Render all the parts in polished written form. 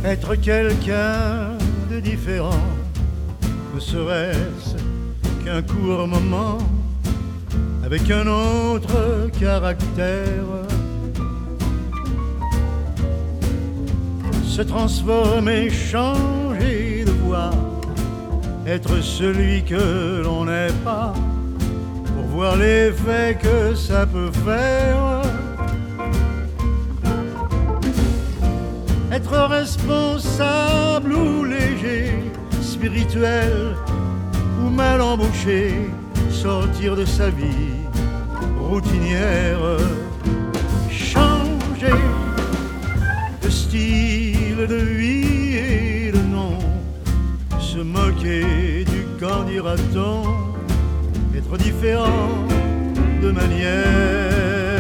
Être quelqu'un de différent, ne serait-ce qu'un court moment, avec un autre caractère, se transformer, changer de voix, être celui que l'on n'est pas, pour voir l'effet que ça peut faire. Être responsable ou léger, spirituel ou mal embouché, sortir de sa vie routinière, changer de style, de vie et de nom, se moquer du qu'en dira-t-on, être différent de manière.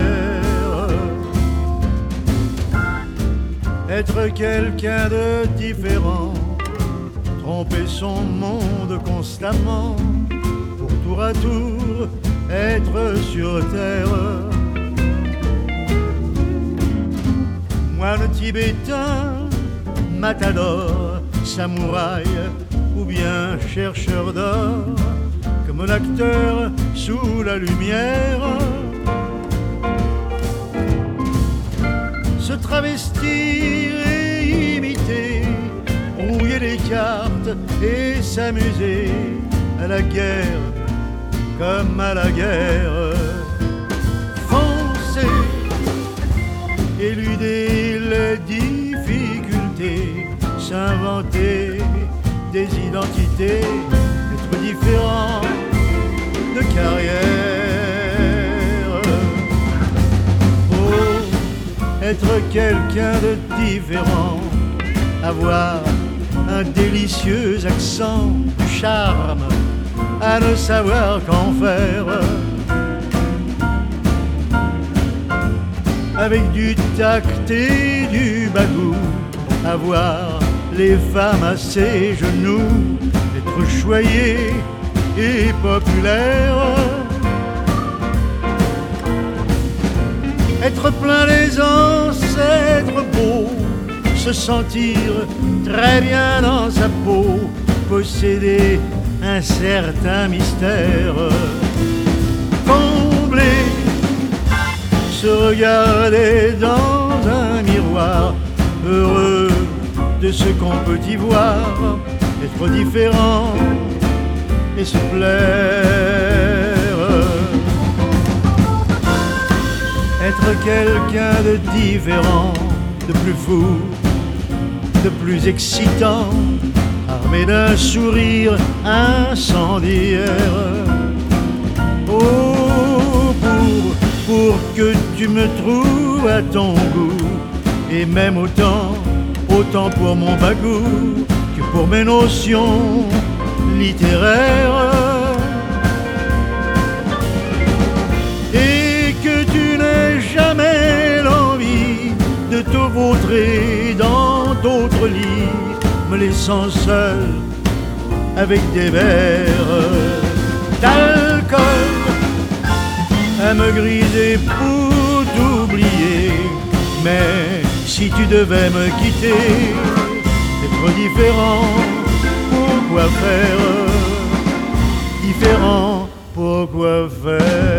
Être quelqu'un de différent, tromper son monde constamment, pour tour à tour être sur terre. Moine tibétain, matador, samouraï ou bien chercheur d'or, comme l'acteur sous la lumière, se travestir et imiter, brouiller les cartes et s'amuser à la guerre comme à la guerre, foncer, éluder les difficultés, s'inventer des identités, être différent de carrière. Être quelqu'un de différent, avoir un délicieux accent, du charme, à ne savoir qu'en faire, avec du tact et du bagou, avoir les femmes à ses genoux, être choyé et populaire. Être plein d'aisance, être beau, se sentir très bien dans sa peau, posséder un certain mystère, combler, se regarder dans un miroir, heureux de ce qu'on peut y voir, être différent et se plaire. Être quelqu'un de différent, de plus fou, de plus excitant, armé d'un sourire incendiaire. Oh, pour que tu me trouves à ton goût, et même autant pour mon bagou que pour mes notions littéraires. Jamais l'envie de te vautrer dans d'autres lits, me laissant seul avec des verres d'alcool à me griser pour t'oublier. Mais si tu devais me quitter, être différent, pourquoi faire? Différent, pourquoi faire?